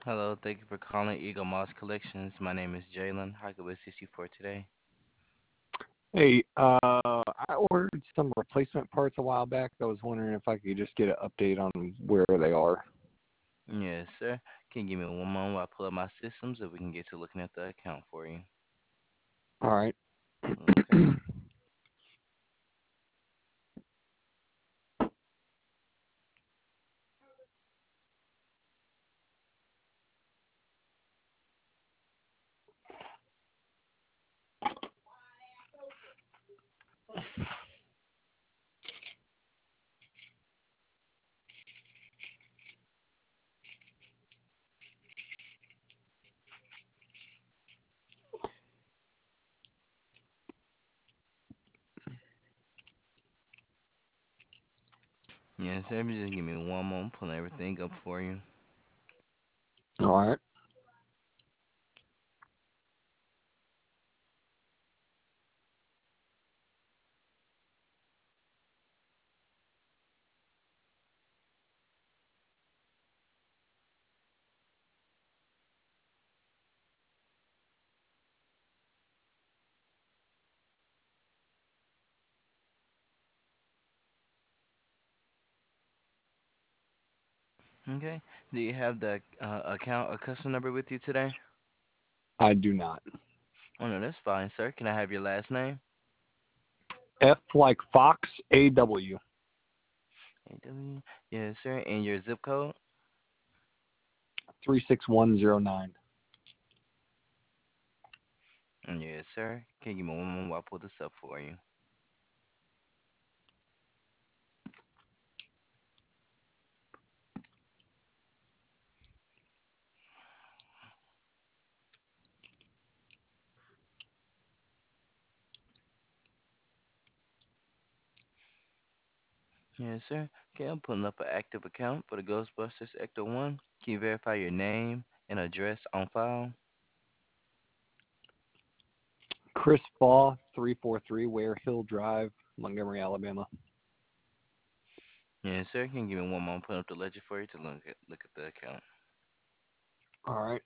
Hello, thank you for calling Eagle Moss Collections. My name is Jalen. How can we assist you for today? Hey, I ordered some replacement parts a while back. I was wondering if I could just get an update on where they are. Yes, sir. Can you give me one moment while I pull up my system so we can get to looking at the account for you? All right. Okay. Yes, sir. Just give me one moment, pulling everything up for you. All right. Okay. Do you have the account or custom number with you today? I do not. Oh, no, that's fine, sir. Can I have your last name? F like Fox, AW, AW. Yes, sir. And your zip code? 36109. Yes, sir. Can you give me one moment while I pull this up for you? Yes, sir. Okay, I'm pulling up an active account for the Ghostbusters Ecto 1. Can you verify your name and address on file? Chris Faw, 343 Ware Hill Drive, Montgomery, Alabama. Yes, sir. Can you give me one moment? Put up the ledger for you to look at the account. All right.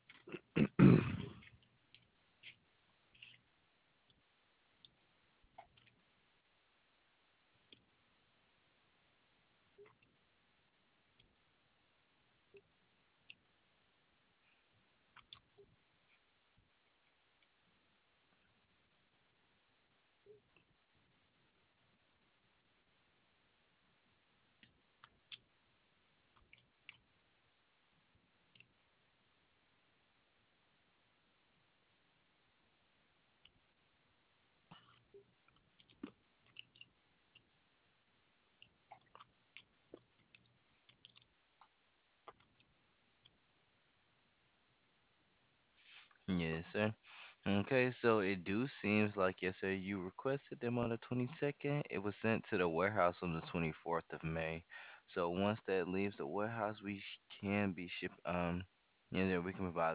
Yes, sir. Okay, so it do seems like yes, sir. You requested them on the 22nd. It was sent to the warehouse on the 24th of May. So once that leaves the warehouse, can be shipped. We can provide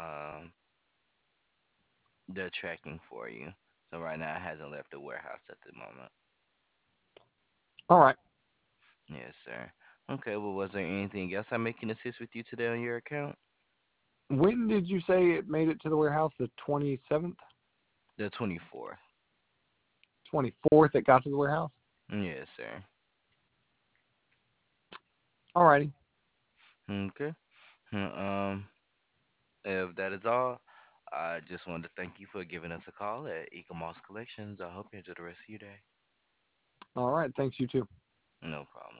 the tracking for you. So right now, it hasn't left the warehouse at the moment. All right. Yes, sir. Okay, well, was there anything else I may can assist with you today on your account? When did you say it made it to the warehouse? The 27th? The 24th. 24th it got to the warehouse? Yes, sir. All righty. Okay. Um, if that is all, I just wanted to thank you for giving us a call at Ecomoss Collections. I hope you enjoy the rest of your day. All right. Thanks, you too. No problem.